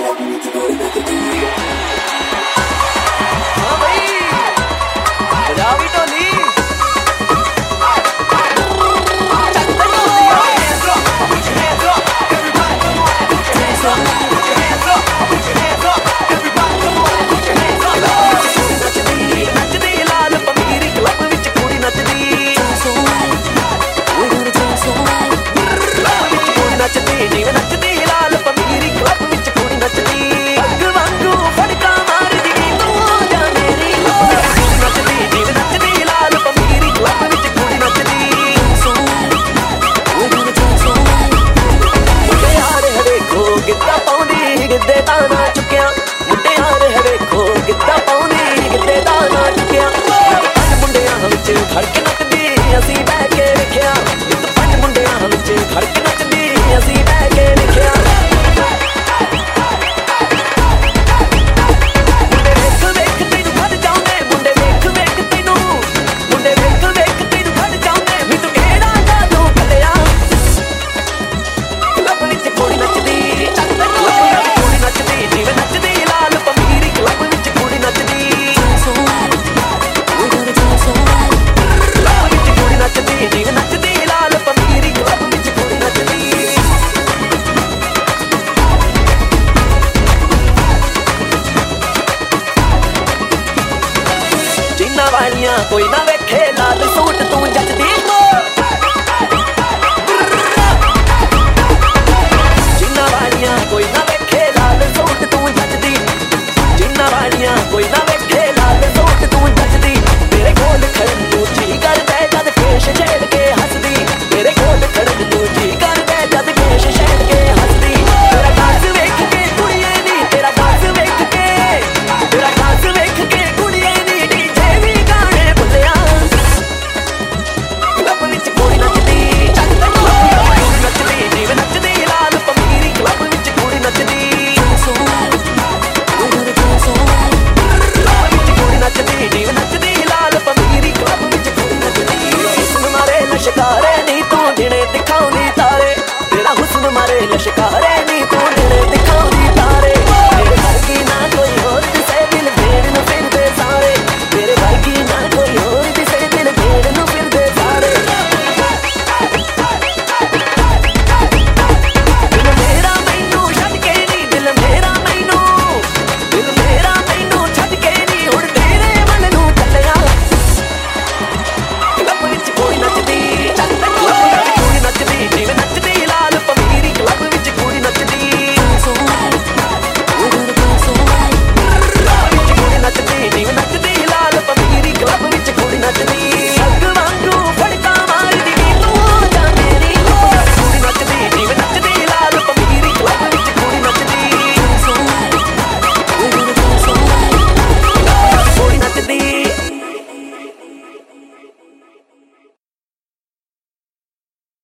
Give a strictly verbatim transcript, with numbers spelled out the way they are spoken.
वालियां कोई ना वेखे लाल सूट तू जचदी जिन्ना वालियां कोई ना वेखे लाल सूट तू जचदी जिन्ना वालियां कोई ना वेखे लाल सूट तू जचदी तेरे कोल खड़न तू जी करदा जद पेश छेड़ के हसदी तेरे कोल खड़न तू जी करदा जद पेश छेड़ के हसदी तेरा डांस वेख के कुड़िए नी तेरा डांस वेख के तेरा डांस वेख के कुड़िए नी डीजे भी गाने बुलिया क्लब विच कुड़ी नचदी नचदी जीव नचदी लाल पमीरी क्लब विच कुड़ी नचदी नचदी जीव नचदी लाल पमीरी क्लब विच कुड़ी नचदी हुस्न मारे लश्कारे नी तू दिने दिखाउंदी तारे तेरा हुस्न मारे लश्कारे नी तू दिने दिखाउंदी तारे तेरे वर्गी ना कोई होर दिसे दिल भेड़ नू फिरदे सारे तेरे वर्गी ना कोई होर दिसे दिल भेड़ नू फिरदे सारे दिल मेरा मैनू छड्ड के नी दिल मेरा मैनू दिल मेरा मैनू छड्ड के नी हुण तेरे मन नू चलिया क्लब विच कोई नचदी कुड़ी नचदी जीव नचदी लाल पमीरी क्लब विच कुड़ी नचदी कुड़ी नचदी जीव नचदी लाल पमीरी क्लब विच कुड़ी नचदी